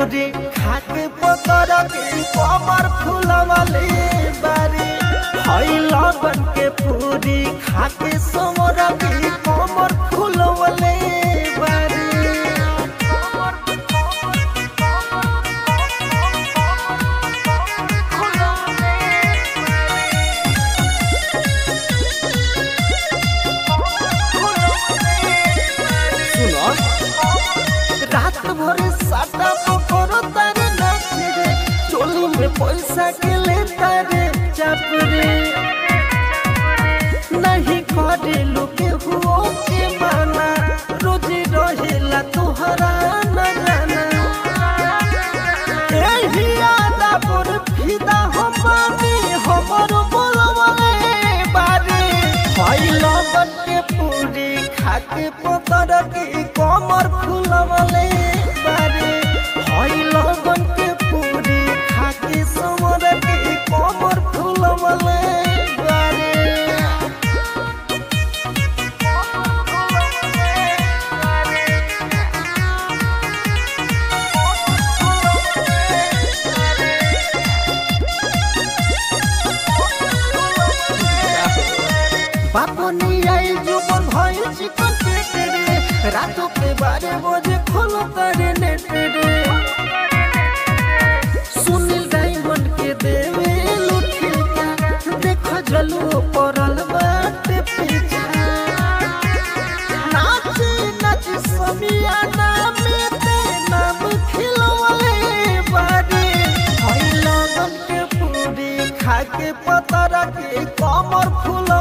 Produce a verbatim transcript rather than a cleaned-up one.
पूरी खाके पतर के कमर फूलवले बारी हई लगन के पूरी खाके समर के कमर फूलवले बारी रात भर साटा पकड़ो तारे नाच रे चोली में पैसा के ले तारे चाप रे नहीं करे लोके हुओ के माना रोज रहेला तोहरा न जाना एही आदा पर फिदा हम बानी हमर बोलवले बारी हई लगन के पूरी खाके पतर के कमर फूलवले बारी हई लगन के पूरी खाके समर के कमर फूलवले बारी बापनी आई जो बन भई चिकन पेट रे रातों के बारह बजे खोलो तारे नेट रे सुनील डायमंड के देवे लुटिया देखो जलू परल बाटे पीछा नाच नाच समियाना में ते नाम खिलवले बारी हई लगन के पूरी खाके पतर के कमर फूल